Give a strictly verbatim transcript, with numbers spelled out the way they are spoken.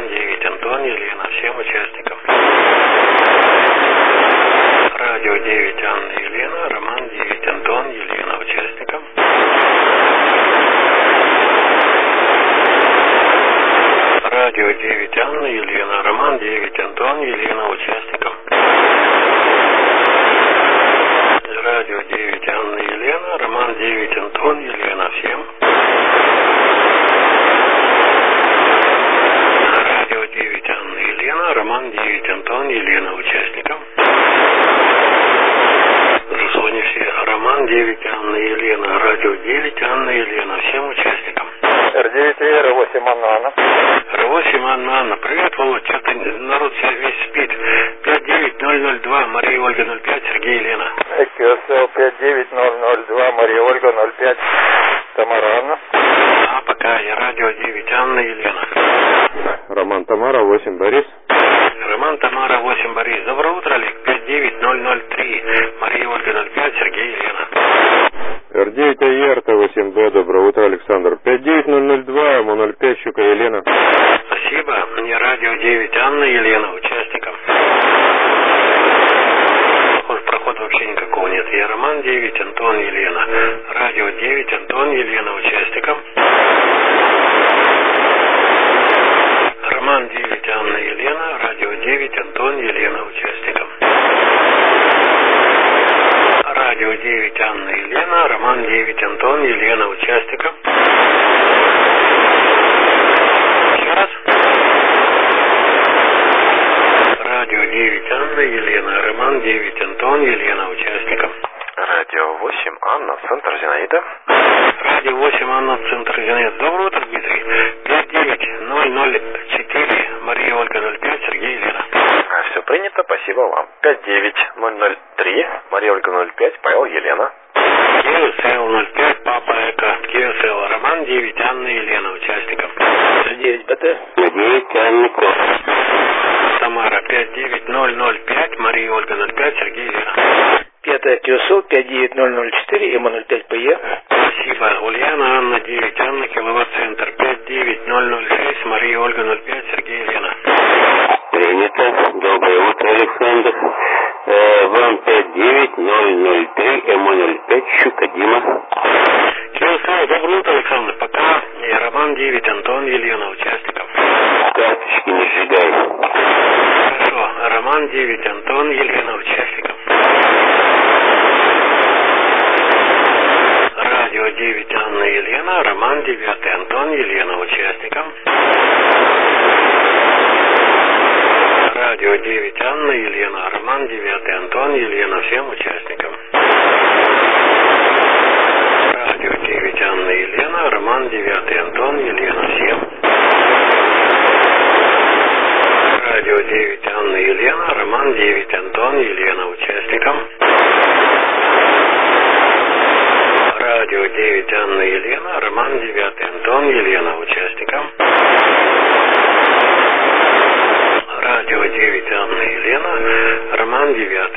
Роман девять, Антон, Елена, всем участникам. Радио девять, Анна, Елена, Роман девять, Антон, Елена, участникам. Радио девять, Анна, Елена, Роман девять, Антон, Елена, участникам. Радио девять, Анна, Елена, Роман девять, Антон, Елена, всем. Радио девять, Анна, Елена, Роман девять, Антон, Елена, участникам. Зазвонившие Роман девять, Анна, Елена, радио девять, Анна, Елена, всем участникам. эр девять, эр восемь, Анна, Анна. эр восемь, Анна, Анна. Привет, Володь, что-то народ сейчас весь спит. пять девять ноль ноль два, Мария Ольга ноль пять, Сергей, Елена. КСЛ пять девять ноль ноль два, Мария Ольга ноль пять, Тамара, Анна. А, пока, я радио девять, Анна, Елена. Роман, Тамара, восемь, Борис. Роман, Тамара, восемь, Борис. Доброе утро, Олег. пять девять ноль ноль три, Мария Ольга ноль пять, Сергей, Елена. эр девять, АЕР, Т восемь, Д, доброе утро, Александр. пять девять ноль ноль два, М ноль пять, Щука, Елена. Спасибо. Мне радио девять, Анна, Елена, участникам. Похоже, прохода вообще никакого нет. Я Роман девять, Антон, Елена. Радио девять, Антон, Елена, участникам. Роман девять, Анна, Елена. Радио девять, Антон, Елена, участникам. Радио девять, Анна, Елена. Роман девять, Антон, Елена, участникам. Еще раз. Радио девять, Анна, Елена, Роман девять, Антон, Елена, участникам. Радио восемь, Анна, центр Зинаида. Радио восемь, Анна, центр Зинаида. Доброе утро, Дмитрий. пять девять ноль ноль четыре, Мария Ольга ноль пять, Сергей, Елена. А, все принято, спасибо вам. пять девять ноль ноль три, Мария Ольга ноль пять, Павел, Елена. КСЛ ноль пять, Папа Эко. КСЛ, Роман девять, Анна, Елена, участников. девять, БТ. девять, Анна, Кот. Тамара, пять девять ноль ноль пять, Мария Ольга ноль пять, Сергей, Елена. пятая КСЛ пять девять ноль ноль четыре, М ноль пять, ПЕ. Спасибо. Ульяна, Анна, девять, Анна, Киловатт-центр. пять девять ноль ноль шесть, Мария Ольга ноль пять, Сергей, Елена. Принято. Доброе утро, Александр. Э, вам пять девять ноль ноль три, М ноль пять, Щука, Дима. КСЛ, доброе утро, Александр. Пока. Я Роман девять, Антон, Елена, участников. Карточки не сжигай. Хорошо. Роман девять, Антон, Елена, участников. Радио девять, Анна, Елена, Роман девять, Антон, Елена, участникам. Радио девять, Анна, Елена, Роман девять, Антон, Елена, всем участникам. Радио девять, Анна, Елена, Роман девять, Антон, Елена, всем. Радио девять, Анна, Елена, Роман девять, Антон, Елена, участникам. Радио девять, Анна, Елена, Роман девять, Антон, Елена, участникам. Радио девять, Анна, Елена, Роман девять,